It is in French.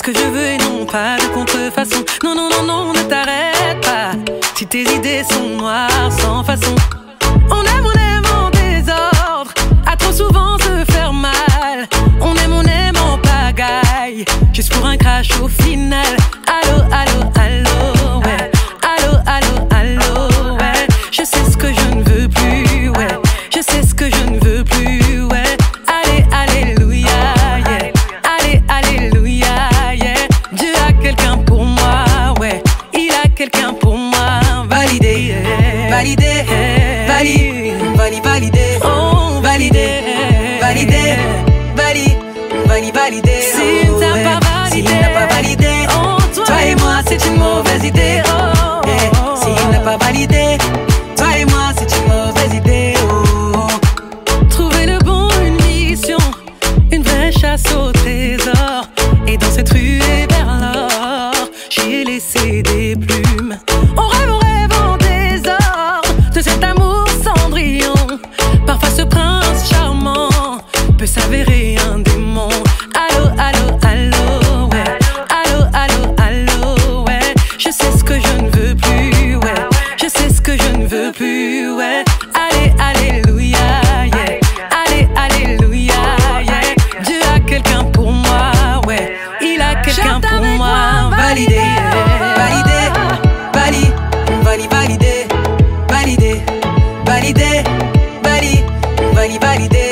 que je veux et non pas de contrefaçon. Non, non, non, non, ne t'arrête pas. Si tes idées sont noires, sans façon. On aime en désordre, à trop souvent se faire mal. On aime en pagaille, juste pour un crash au final. Allô, allô, allô, ouais. Allô, allô, allô, ouais. Je sais ce que je ne veux plus, ouais. Je sais ce que je ne veux plus, ouais. Allez, alléluia, yeah. Allez, alléluia, yeah. Dieu a quelqu'un pour moi, ouais. Il a quelqu'un pour moi. Validé, validé, validé, validé, oh, validé, validé, validé, validé. S'il n'a pas validé, s'il n'a pas validé, oh, toi et moi c'est une mauvaise idée. Oh, yeah. S'il n'a pas validé, toi et moi c'est une mauvaise idée. Oh. Trouver le bon, une mission, une vraie chasse au trésor. Et dans cette ruée vers l'or, j'ai laissé des plumes. On rêve en désordre de cet amour cendrillon. Parfois ce prince charmant peut s'avérer un démon. Allô, allô, allô, ouais. Allô, allô, allô, ouais. Je sais ce que je ne veux plus, ouais. Je sais ce que je ne veux plus, ouais. Allez, alléluia, yeah. Allez, alléluia, yeah. Dieu a quelqu'un pour moi, ouais. Il a quelqu'un pour moi. Validé, validé, validé, validé, validé, validé, validé, validé, validé.